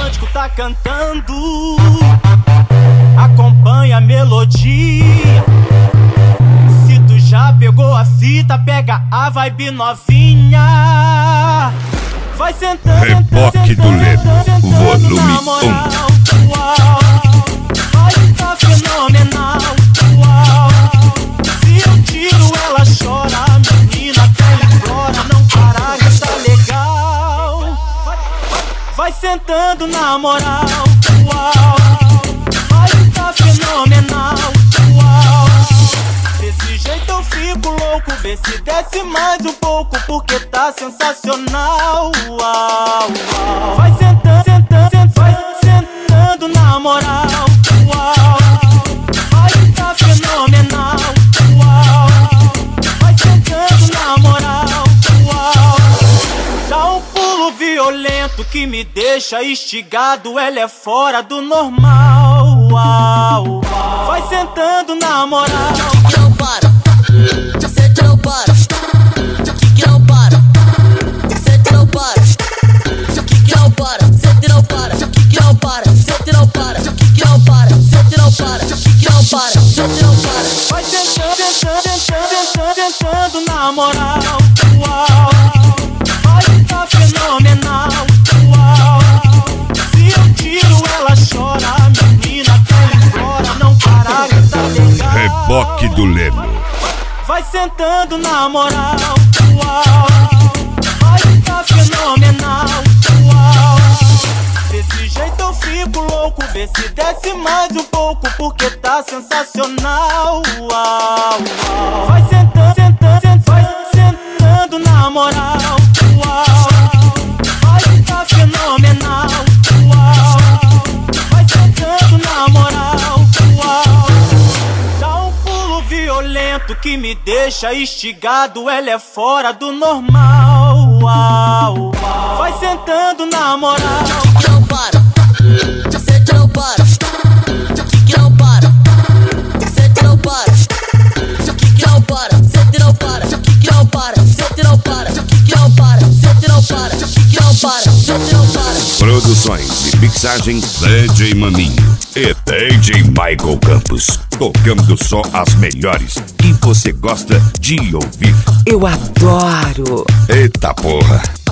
romântico tá cantando, acompanha a melodia. Se tu já pegou a fita, pega a vibe novinha. Vai sentando, Reboque do Leno, volume 1. Vai tá fenomenal, uau. Se eu tiro ela chora, a menina até implora, não parar que tá legal. Vai sentando na moral, uau. Vai tá fenomenal, uau. Desse jeito eu fico louco, vê se desce mais um pouco, porque tá sensacional, uau, uau. Vai sentando, sentando, vai sentando na moral, uau. Vai tá fenomenal, uau. Vai sentando na moral, uau. Dá um pulo violento que me deixa instigado, ela é fora do normal, uau, uau. Vai sentando na moral. Que não para, você que não para, que não para, você que não para, que não para, você que não para, que não para, você que não para, que não para, você que não para, que não para, você que não para. Vai sentando, sentando, sentando, sentando na moral, uau. Vai tá fenomenal, uau. Se eu tiro ela chora, a menina até implora, não parar que tá legal. Reboque do Leno. Vai sentando na moral, uau. Vai tá fenomenal, uau. Desse jeito eu fico louco, vê se desce mais um pouco, porque tá sensacional, uau, uau. Vai sentando, sentando, sentando, vai sentando na moral, uau. Vai tá fenomenal, uau. Vai sentando na moral, uau. Dá um pulo violento que me deixa instigado, ela é fora do normal, uau, uau. Vai sentando na moral. Que não para, você que não para, que não para, você que não para, que não para, você que não para, que não para, você que não para, que não para, você que não para, que não para, você que não para. Produções e mixagem DJ Maminho e DJ Michael Campos. Tocando só as melhores que você gosta de ouvir. Eu adoro. Eita porra!